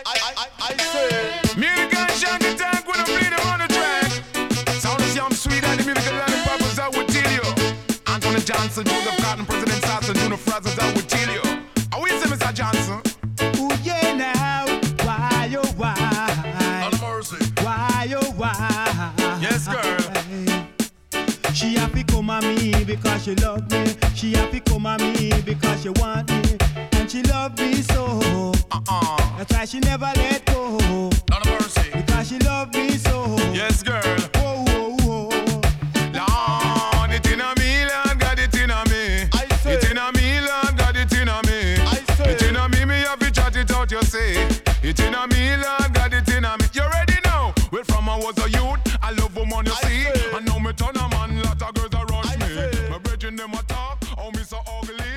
I say. Music and shanty tank when I play them on the track. Sound of Yum Sweet and the musical line and rappers I would tell you. Anthony Johnson, Joseph Cotton, President Sasson, Juno Frazzers I would tell you. I will say Mr. Johnson. Ooh yeah now, why oh why? On mercy. Why oh why? Yes girl. She happy come at me because she love me. She happy come at me because she want me. And she love me so. That's why she never let go. On mercy. Because she love me so. Yes girl. Oh, oh, oh. Lord, it in a me, Lord, got it in a me. It in a me, Lord, got it in a me. It in a me have to chat it out, you say. It in a me, Lord, got it in a me. You ready now? Well, from I was a youth, I love woman, you see. And now me turn a man, lot of girls around me. My brethren, them a talk, oh me so ugly.